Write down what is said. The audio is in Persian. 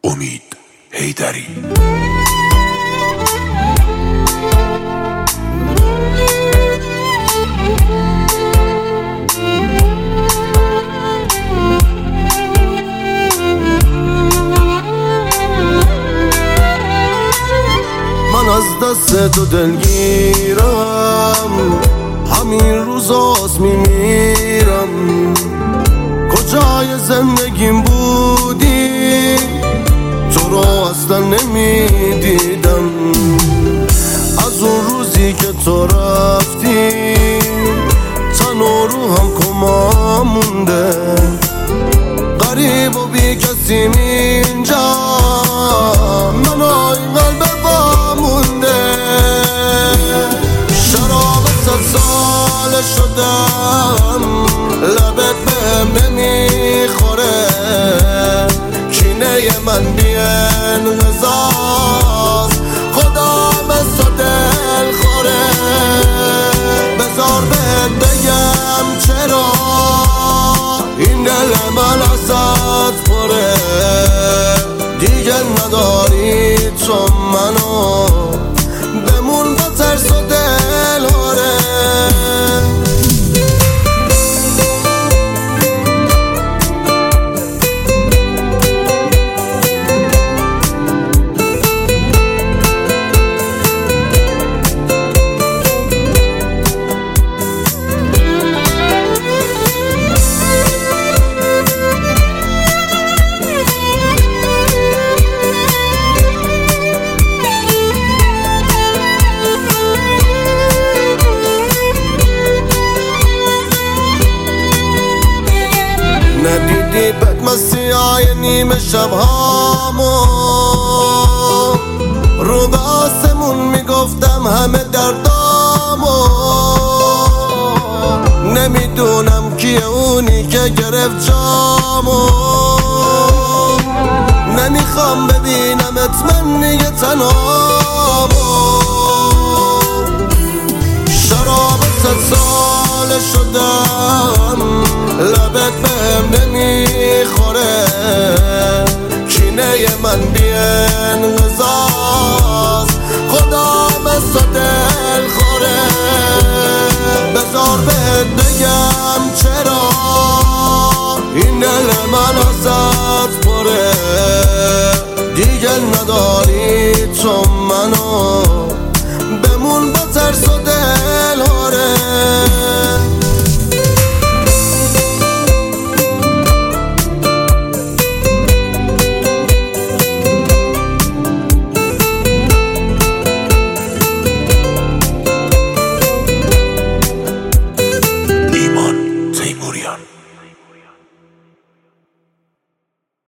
امید حیدری. من از دست تو دلگیرم، همین روزاست میمیرم. کجای زندگیم بودی تو رو اصلا نمیدیدم. از اون روزی که تو رفتی تن و روحم کما مونده. غریب و بی کسیم اینجا، من این قلب مونده. شراب 100 ساله شدم، لبت بهم نمیخوره. کینه من بی‌انقضاست، خدا مثل دل خوره. بذار بهت بگم چرا این دل من ازت پره. دیگه نداری تو منو، بمون با ترس و دل هاره. ندیدی بدمستی های نیمه شب هامو، رو به آسمون میگفتم همه دردامو. نمیدونم کیه اونی که گرفت جامو. نمیخوام ببینمت من دیگه تنهامو. شراب 100 ساله شدم، لبت بهم نمیخوره. کینه من بی‌انقضاست، خدا مثل دل خوره. بذار بهت بگم چرا این دل من ازت پره. دیگه نداری تو منو،